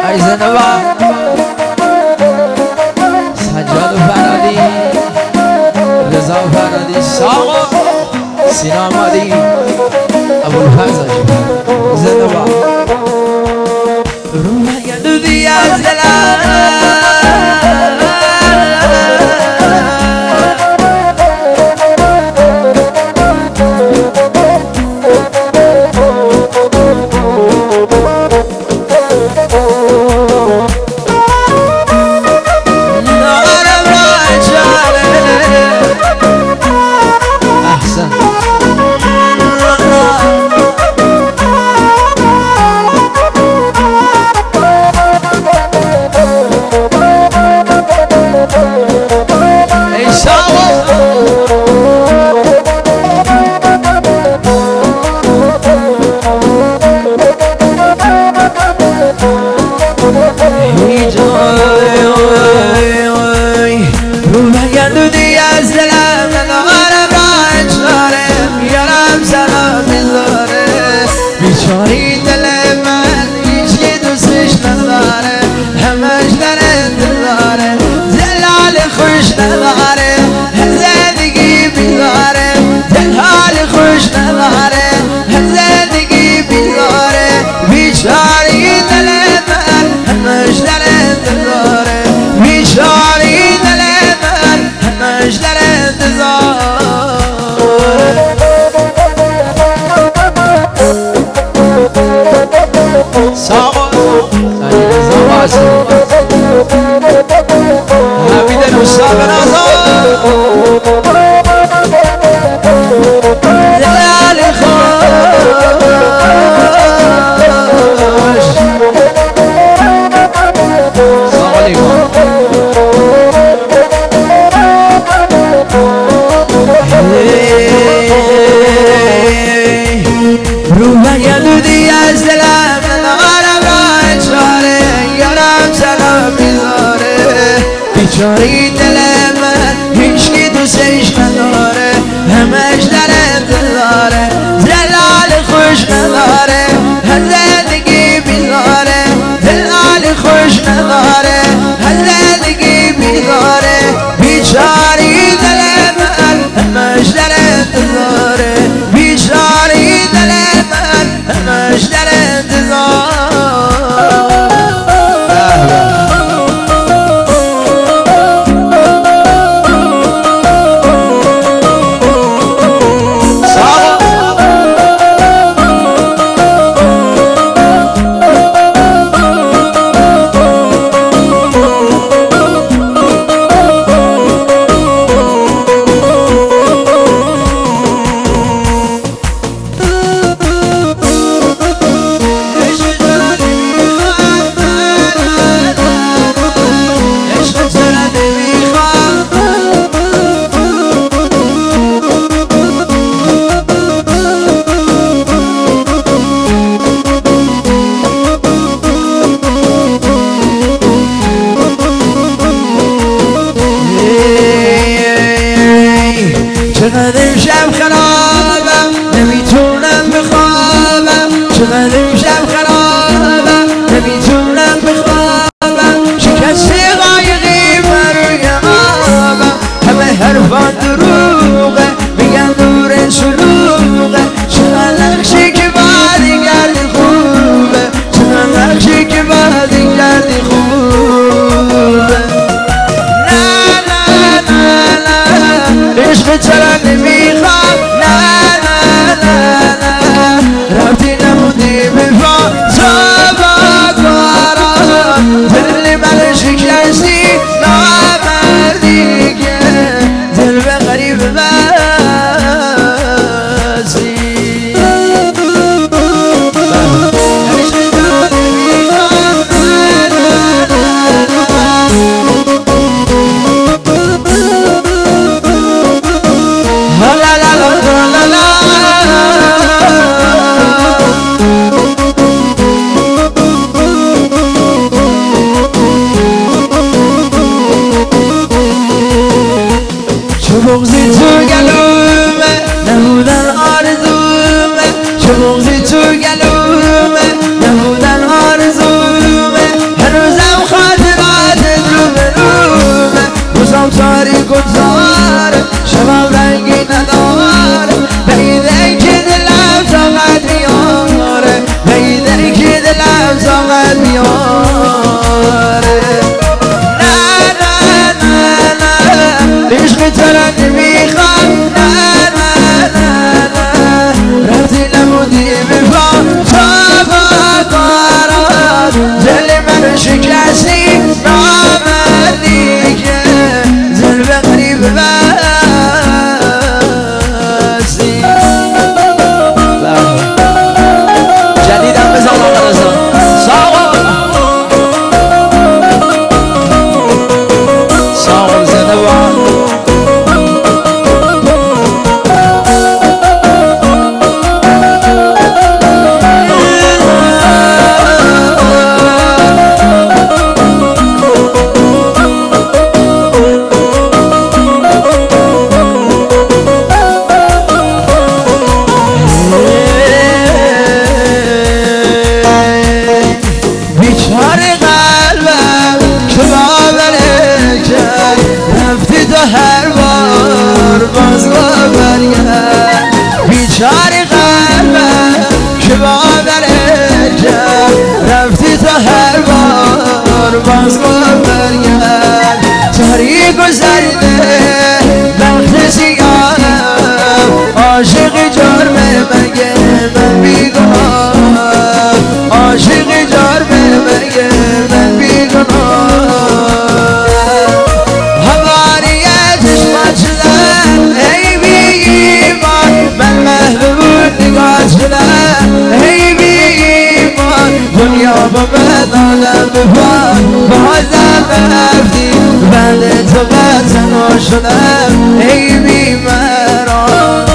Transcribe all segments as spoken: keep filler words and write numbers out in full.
ای زنبا سجاد فرادی رضا فرادی ساقا سینا مادی ابوالفضل زنبا روح گلودی از دلم بیچاری دل من هیچی دوستش نداره همش داره دلاره دلال خوش نداره زندگی بیزاره دلال خوش نداره زندگی بیزاره بیچاری دل من همش داره دلاره بیچاری دل من همش داره دلاره ساقا سعید زواسی حمید نوشتاب نازا دلال خوش ساقا لیوان روح گلودی از دلم بیچاری دل من هیچکی دوستش نداره همش داره دلاره دلال خوش نداره زندگی بیزاره دلال خوش نداره زندگی بیزاره بیچاری دل من همش داره دلاره بیچاری دل من همش داره دلاره چقدر شب خرابم نمیتونم بخوابم چقدر شب خرابم نمیتونم بخوابم شکست قایقی بروی آبم همه حرفان دروغه میگن دور شلوغه چقدر نقشی که بعدی گردی خوبه چقدر نقشی که بعدی گردی خوبه نه نه نه نه عشق چرا نمیخوام نه نه نه نه رفتی نمودی بفا زبا کارم دل من شکستی نامردی که دل به غریب بزی بغزی تو گلومه نبودن آرزومه چه بغزی تو گلومه نبودن آرزومه بفا تا باران دل من شکستی نامردی که دل به غریب بستی جدیدم بزن آقا رزا ساقا ساقا زنده بان هر بار باز برگرد بیچاره قلبم که باوره کرد رفتی تا هر بار باز برگرد تاریک گذرده وقت سیاهم عاشق جرمه مگه من بیگناه عاشق جرمه مگه من بیگناه ای بیمان دنیا با من آدم بفان بازم رفتی بند تو بطنا شدم ای بیماران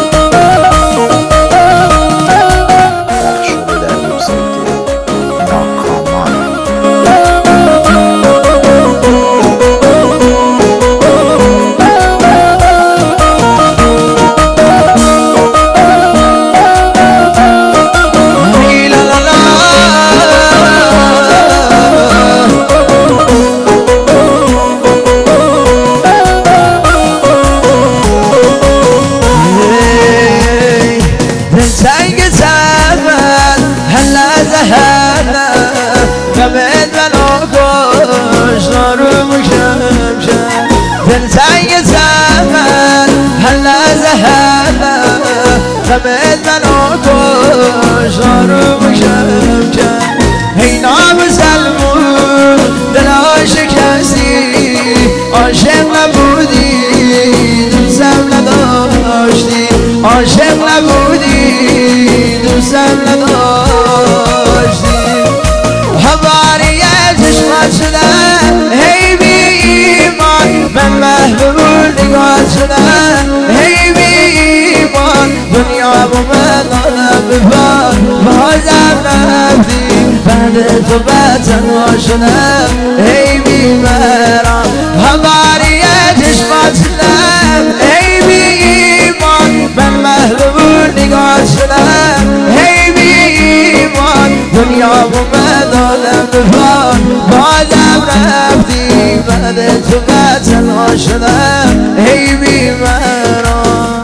غمت منو کش رو بکم کم ای نامسلمون دل شکستی عاشق نبودی دوستم نداشتی عاشق نبودی دوستم نداشتی حواری چشمت شدم ای بی ایمان من محبوب نگاه شدم ای بی ایمان دنیا با من آدم بفان بازم رفتی بعد تو بطنا شدم ای بیماران حواری چشمات شدم ای بی ایمان من محبوب نگاه شدم ای بی ایمان دنیا با من آدم بفان بازم رفتی بعد تو بطنا شدم ای بیماران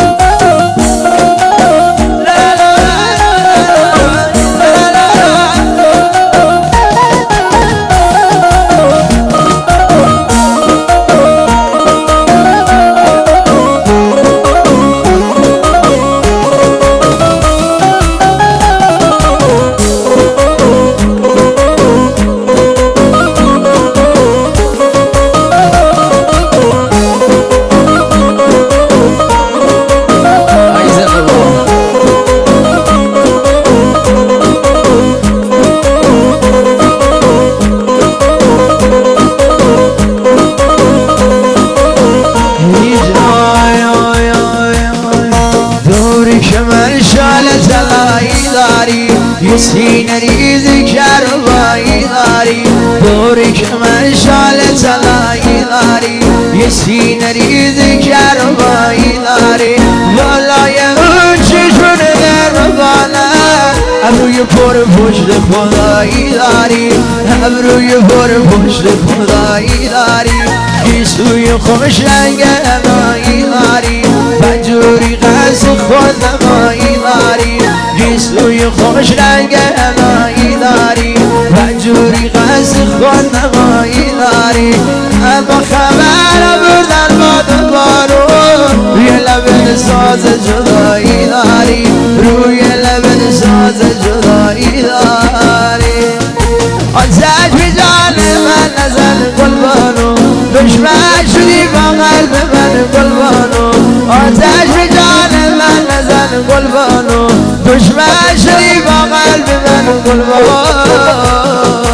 سینه ریزی کربایی داری دوری که من شال طلایی داری یه سینه ریزی کربایی داری والای اون چشونه دربانه ابروی پر پشت خدایی داری ابروی پر پشت خدایی داری گیسوی خوش رنگ انایی داری پنجوری قصد خود نمایی داری گیسوی خوش رنگ انایی داری پنجوری قصد خود نمایی داری اما خبر بردن با دوبارو روی لب لبت ساز جدایی داری روی لبت ساز جدایی داری آتش به جان من نزن قربانو دشمن شدی با قلب من قربانو آتش به جان من نزن قربانو دشمن شدی با قلب من قربانو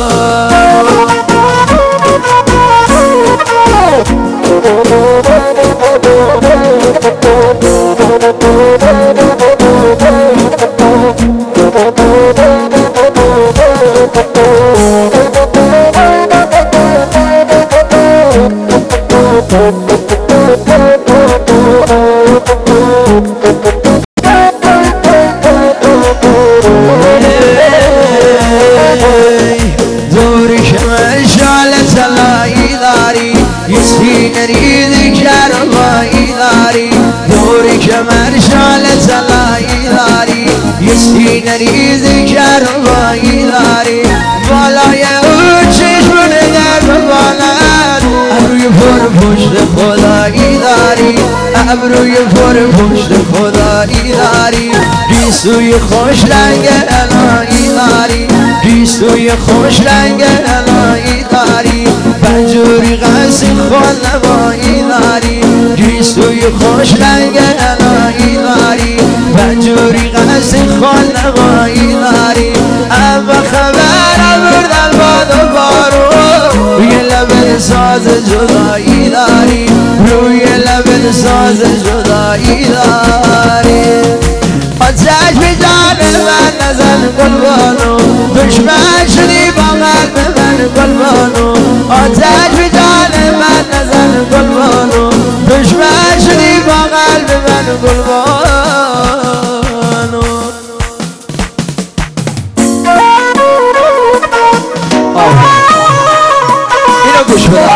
دوری شمال شال سلایی داری یسی نرید کربایی داری دوری شمال شال سلایی داری یسی نرید کربایی داری بالای او چشم نگر بباند ابروی پر پشت خدایی داری ابروی پر پشت خدایی داری گیسوی خوش رنگ الهی داری گیسوی خوش رنگ الهی داری پنجوری قصی خود نوایی داری گیسوی خوش رنگ الهی داری پنجوری قصی خود نوایی داری اما خبر بردم باد و بارو روی لبت ساز جدایی داری روی لبت ساز جدایی داری آتش به جان من نزن قربانو دشمن شدی با قلب من قربانو آتش به جان من نزن قربانو دشمن شدی با قلب من قربانو اینو گوش بده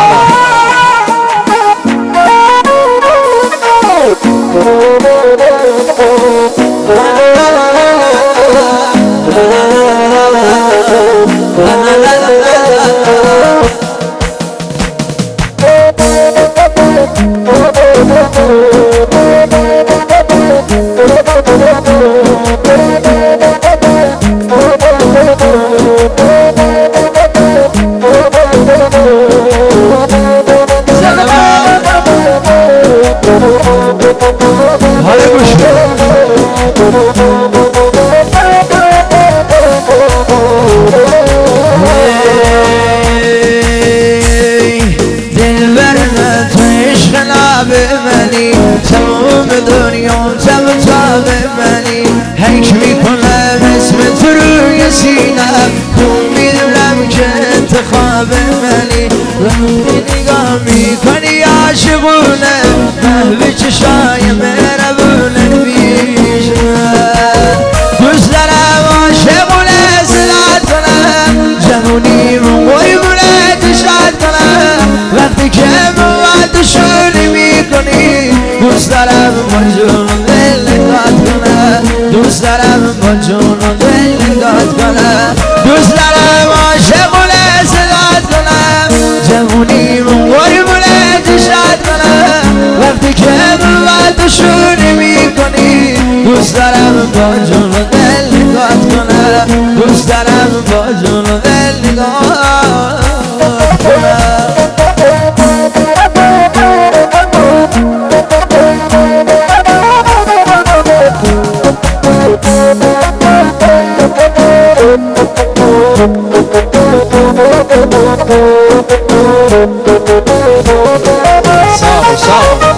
تمام دنیا تم تاب منی حک میکنم اسم تو روی سینم خون میدونم که انتخاب منی وقتی نگاه میکنی عاشقونه محو چشای مهربونه میشم دوست دارم عاشقونه صدات کنم جوونی من قیبونه تشاد کنم وقتی که موادشونی میکنی دوست دارم با جون و دل نگات کنم دوست دارم با جون و دل نگات کنم دوست دارم عاشقونه صدات کنم جوونی من قربونه تشاد کنم وقتی که موادشونی میکنی دوست دارم با جون و دل نگات کنم دوست دارم با جون و دل نگات کنم صافي صافي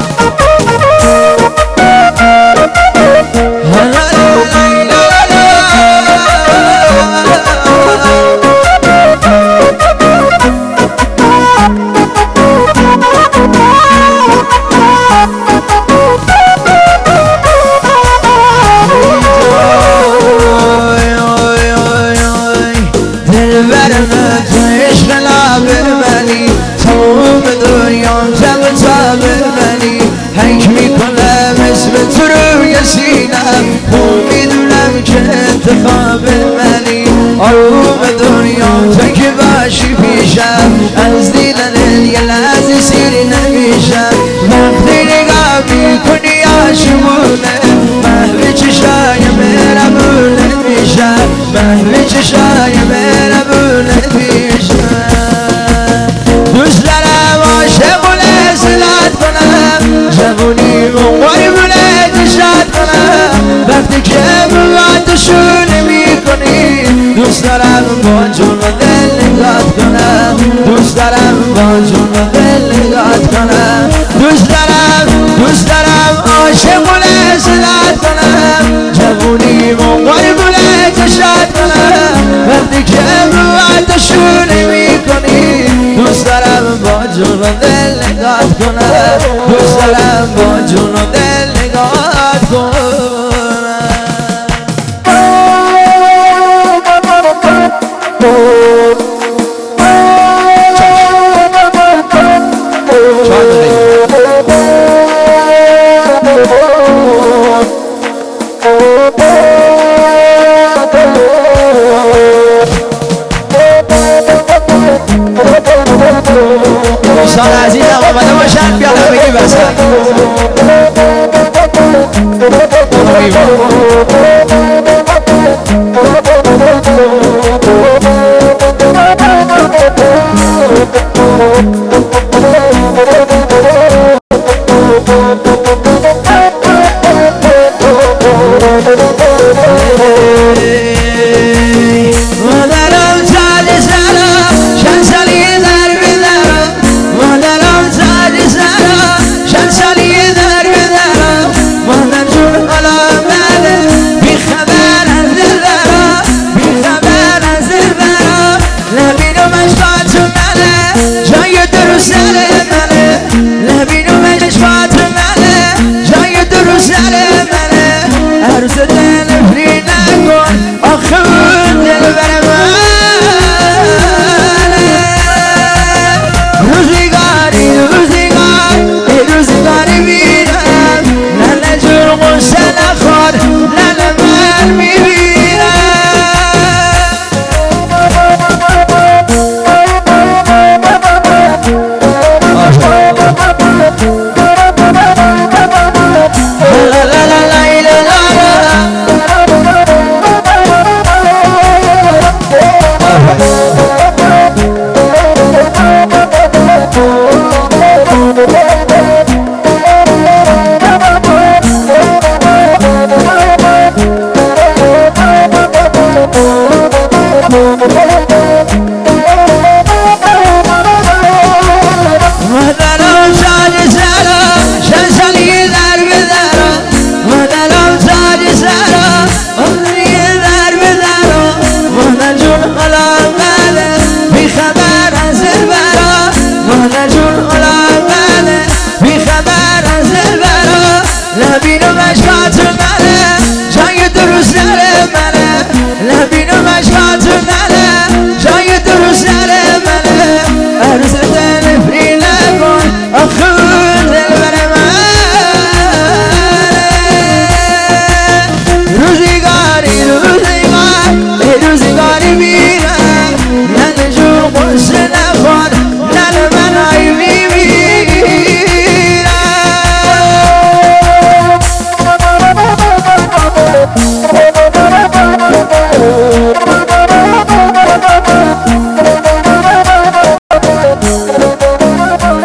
انتخاب منی آروم دنیا تا که باشی پیشم از دیدن یه لحظه سیری نمیشم وقتی نگاه میکنی به چشای مهربونت بیشتر دوست دارم عاشق و لذت کنم جوونی و قربونت شاد کنم وقتی که با تو شونه میکنی دوست دارم با جون و دل نگات کنم دوست دارم با جون و دل نگات کنم دوست دارم دوست دارم عاشق و لذت کنم جوونی و قربونت شاد کنم وقتی که با تو شونه میکنی دوست دارم با جون و دل نگات کنم دوست دارم با جون و دل نگات کنم دوستان عزیزم آمده باشن بیاد همگی وسط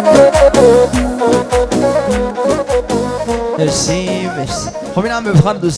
مرسی مرسی. خب این هم بفخان دوست